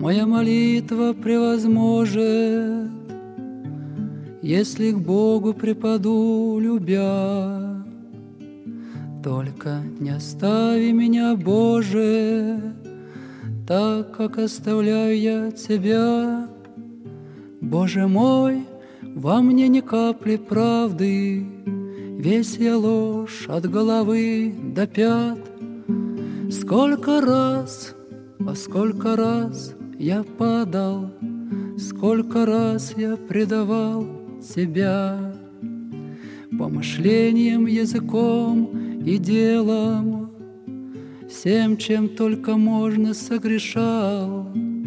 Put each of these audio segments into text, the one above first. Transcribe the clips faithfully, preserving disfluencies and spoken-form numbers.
моя молитва превозможет, если к Богу припаду, любя. Только не остави меня, Боже, так, как оставляю я Тебя. Боже мой, во мне ни капли правды, весь я ложь от головы до пят. Сколько раз, а сколько раз я падал, сколько раз я предавал Тебя. Помышлением, языком и делом, всем, чем только можно, согрешал.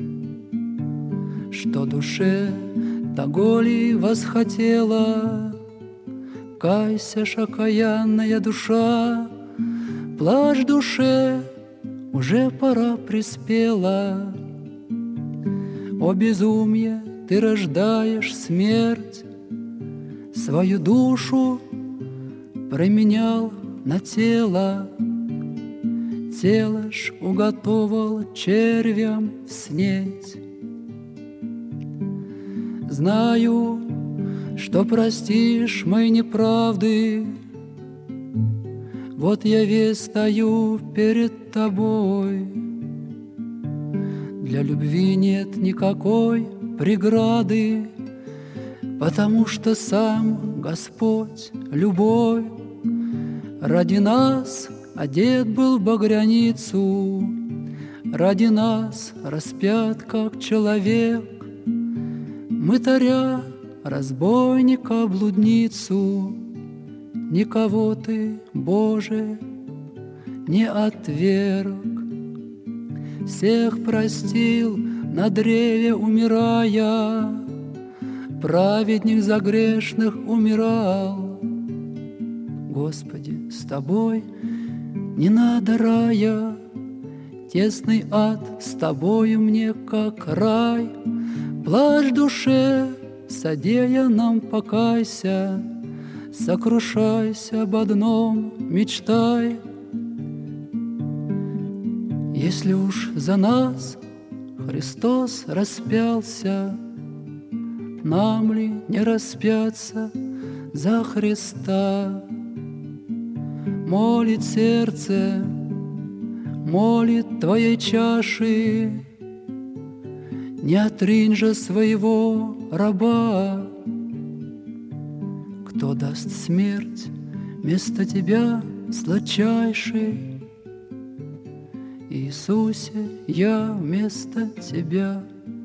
Что душе того ли восхотела, кайся ж, окаянная душа, плачь душе, уже пора приспела. О безумие, ты рождаешь смерть, свою душу променял на тело, тело ж уготовал червям снеть. Знаю, что простишь мои неправды, вот я весь стою перед тобой. Для любви нет никакой преграды, потому что сам Господь — любовь. Ради нас одет был в багряницу, ради нас распят как человек. Мытаря, разбойника, блудницу, никого ты, Боже, не отверг. Всех простил на древе умирая, праведник за грешных умирал. Господи, с Тобой не надо рая, тесный ад с Тобою мне как рай. Плачь душе, содеянном покайся, сокрушайся об одном, мечтай. Если уж за нас Христос распялся, нам ли не распяться за Христа? Молит сердце, молит Твоей чаши, не отринь же своего раба. Кто даст смерть вместо Тебя, сладчайший? Иисусе, я вместо Тебя.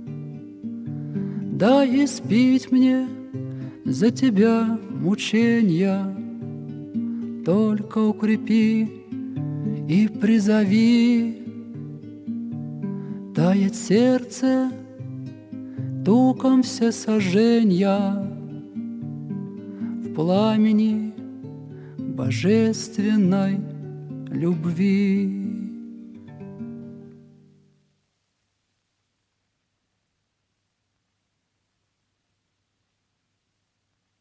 Дай испить мне за Тебя мученья, только укрепи и призови. Тает сердце туком все сожженья, в пламени божественной любви.